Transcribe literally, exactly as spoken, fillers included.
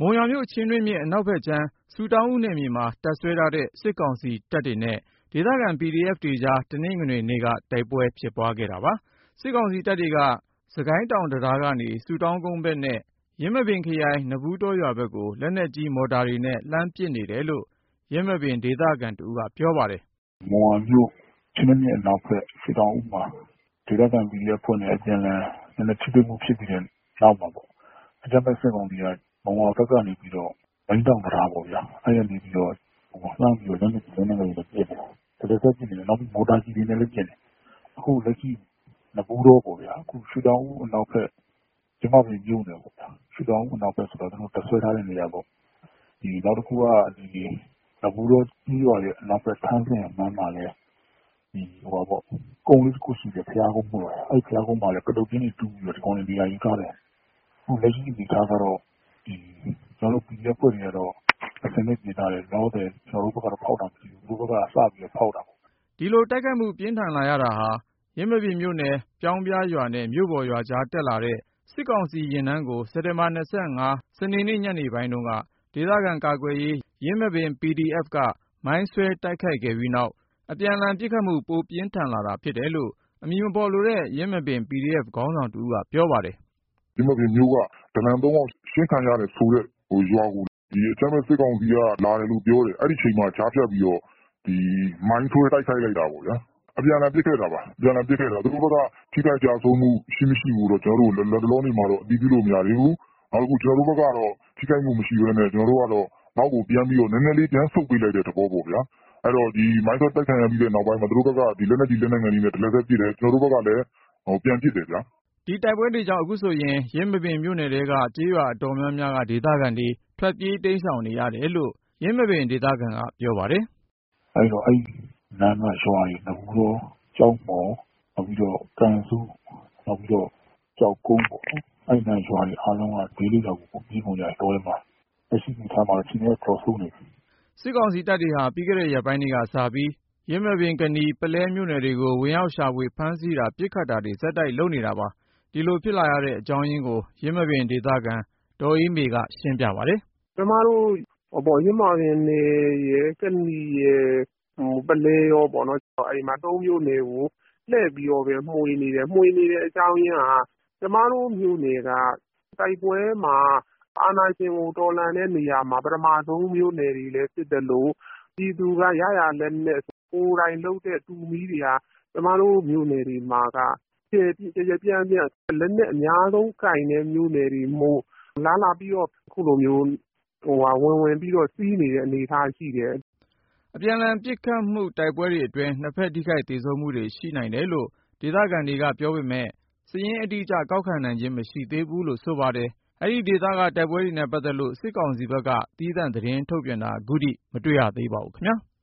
မုံရွာမြို့ချင်းတွင်းမြစ်အနောက်ဘက်ခြမ်းဆူတောင်းဦးနယ်မြေမှာတပ်စွဲထားတဲ့စစ်ကောင်စီတပ်တွေနဲ့ဒေသခံ ပီဒီအက်ဖ် တွေကြားတနင်္ဂနွေနေ့ကတိုက်ပွဲဖြစ်ပွားခဲ့တာပါ။ စစ်ကောင်စီတပ်တွေကစစ်ကိုင်းတောင်တံတားကနေဆူတောင်းကုန်းဘက်နဲ့ယင်းမာပင်ခရိုင်နဘူးတောရွာဘက်ကိုလက်နက်ကြီးမော်တာတွေနဲ့လှမ်းပစ်နေတယ်လို့ယင်းမာပင်ဒေသခံတဦးကပြောပါတယ်။“မုံရွာမြို့ချင်းတွင်းမြစ်အနောက်ဘက်ဆူတောင်းဦးမှာဒေသခံ ပီဒီအက်ဖ် အဖွဲ့နဲ့အပြန်အလှန်နည်းနည်းထိတွေ့မှုဖြစ်ပြီးတဲ့နောက်မှာပေါ့အကြမ်းဖက်စစ်ကောင်စီကမုံရွာဘက်ကနေပြီးတော့မိန်းတောင်တံတားပေါ့ဗျာအဲ့ကနေပြီးတော့လှမ်းပြီးတော့လက်နက်ကြီးလက်နက်ငယ်တွေပစ်တယ်။တရစက်ပစ်နေတယ်နောက်ပြီးမော်တာကြီးတွေနဲ့လည်းပစ်တယ်။အခုလက်ရှိနဘူးတောပေါ့ဗျာအခုဆူတောင်းဦးအနောက်ဘက်ယင်းမာပင်မြို့နယ်ပေါ့ဗျာဆူတောင်းဦးအနောက်ဘက်ဆိုတော့သူတို့တပ်ဆွဲထားတဲ့နေရာပေါ့ဒီနောက်တစ်ခုကဒီနဘူးတောကြီးရွာရဲ့အနောက်ဘက်ထန်းစင်အမှန်းမှာလည်းဒီဟိုပါပေါ့ကုန်းလေးတစ်ခုရှိတယ်ဖျားကုန်းပေါ့အဲ့ဖျားကုန်းမှာလည်းကတုတ်ကျင်းတွေတူးပြီးတော့ဒီကောင်တွေနေရာယူထားတယ်။အခုလက်ရှိအနေထားကတော့ဒီကျွန်တော်တို့ ပီဒီအက်ဖ် ဖွဲ့တွေကတော့အစနစ်ပြင်ထားတယ်လောတယ်ကျွန်တော်တို့ဘက်ကတော့ဖောက်တာမရှိဘူးသူတို့ဘက်ကစပြီးတော့ဖောက်တာပေါ့။ဒီလိုတိုက်ခိုက်မှုပြင်းထန်လာရတာဟာယင်းမာပင်မြို့နယ်ပြောင်းပြားရွာနဲ့မြို့ပေါ်ရွာကြားတက်လာတဲ့စစ်ကောင်စီယာဉ်တန်းကိုစက်တင်ဘာ၂၅စနေနေ့ညနေပိုင်းတုန်းကဒေသခံကာကွယ်ရေးယင်းမာပင် ပီဒီအက်ဖ် ကမိုင်းဆွဲတိုက်ခိုက်ခဲ့ပြီးနောက်အပြန်အလှန်ပစ်ခတ်မှုပိုပြင်းထန်လာတာဖြစ်တယ်လို့အမည်မဖော်လိုတဲ့ယင်းမာပင် ပီဒီအက်ဖ် ခေါင်းဆောင်တဦးကပြောပါတယ်။“ယင်းမာပင်မြို့ကဒလန်သုံးယောက်ရှင်းခံရတယ်ဆိုတဲ့ရွာကိုဒီအကြမ်းဖက်စစ်ကောင်စီကလာတယ်လို့ပြောတယ်။အဲ့ဒီချိန်မှာကြားဖြတ်ပြီးတော့ဒီမိုင်းဆွဲတိုက်ခိုက်လိုက်တာပေါ့ဗျာ။အပြန်အလှန်ပစ်ခဲ့တာပါ။အပြန်အလှန်ပစ်ခဲ့တာသူတို့ဘက်ကထိခိုက်ကျဆုံးမှုရှိမရှိကိုတော့ကျွန်တော်တို့လက်တလောနေ့မှာတော့အတည်ပြုလို့မရသေးဘူး။နောက်တစ်ခုကျွန်တော်တို့ဘက်ကတော့ထိခိုက်မှုမရှိဘဲနဲ့ကျွန်တော်တို့ကတော့နောက်ကိုပြန်ပြီးတော့နည်းနည်းလေးပြန်ဆုတ်ပေးလိုက်တဲ့သဘောပေါ့ဗျာ။အဲ့တော့ဒီမိုင်းဆွဲတိုက်ခိုက်ရပြီးတဲ့နောက်ပိုင်းမှာသူတို့ဘက်ကဒီလက်နက်ကြီးလက်နက်ငယ်တွေနဲ့ဒလက်ဆက်ပစ်တယ်ကျွန်တော်တို့ဘက်ကလည်းဟိုပြန်ပစ်တယ်ဗျာ။ဒီတိုက်ပွဲတွေကြောင့်အခုဆိုရင်ယင်းမာပင်မြို့နယ်ထဲကကျေးရွာအတော်များများကဒေသခံတွေထွက်ပြေးတိမ်းရှောင်နေရတယ်လို့ယင်းမာပင်ဒေသခံကပြောပါတယ်။အဲ့တော့အဲ့နားမှာရွာတွေနဘူးတော့ကြောက်မော်နောက်ပြီးတော့ကန်စုနောက်ပြီးတော့ကြောက်ကုန်းပေါ့အဲ့နားရွာတွေအားလုံးကဒေးလေးတော့ကိုပြေးကုန်ကြတယ်တော့မှာအရှိကြီးထားမှာချင်းနဲ့cross zoneနေစစ်ကောင်စီတပ်တွေဟာပြီးခဲ့တဲ့ရက်ပိုင်းတွေကစပြီးယင်းမာပင်ကနီပလဲမြို့နယ်တွေကိုဝင်ရောက်ရှာဖွေဖမ်းဆီးတာပြစ်ခတ်တာတွေဇက်တိုက်လုပ်နေတာပါဒီလိုဖြစ်လာရတဲ့အကြောင်းရင်းကိုယင်းမာပင်ဒေသခံဒေါ်အေးမေကရှင်းပြပါတယ်ကျမတို့ဟောပေါ့ယင်းမာပင်နယ်ရဲ့ကနီရဲ့ပလဲရောပေါ့နော်အဲ့မှာသုံးမြို့နယ်ကိုလှည့်ပြီးတော့ပဲမှွေနေတယ်မှွေနေတဲ့အကြောင်းရင်းကကျမတို့မြို့နယ်ကတိုက်ပွဲမှာအာဏာရှင်ကိုတော်လှန်တဲ့နေရာမှာပထမဆုံးမြို့နယ်တွေလည်းဖြစ်တယ်လို့ပြည်သူကရရလက်နဲ့ကိုယ်တိုင်လုပ်တဲ့တူမီတွေကကျမတို့မြို့နယ်တွေမှာကကျေကျေပြန့်ပြန့်လက်နဲ့အများဆုံးကင်တဲ့မြို့နယ်တွေမို့လာလာပြီးတော့ခုလိုမျိုးဟိုဟာဝင်ဝင်ပြီးတော့စီးနေတဲ့အနေအထားရှိတယ်အပြန်အလှန်ပစ်ခတ်မှုတိုက်ပွဲတွေအတွင်းနှစ်ဖက်ထိခိုက်ဒေဆုံးမှုတွေရှိနိုင်တယ်လို့ဒေသခံတွေကပြောပေမဲ့စည်ရင်းအတိအကျကောက်ခံနိုင်ခြင်းမရှိသေးဘူးလို့ဆိုပါတယ်အဲ့ဒီဒေသကတိုက်ပွဲတွေနဲ့ပတ်သက်လို့စစ်ကောင်စီဘက်ကသီးသန့်သတင်းထုတ်ပြန်တာအခုထိမတွေ့ရသေးပါဘူးခင်ဗျာ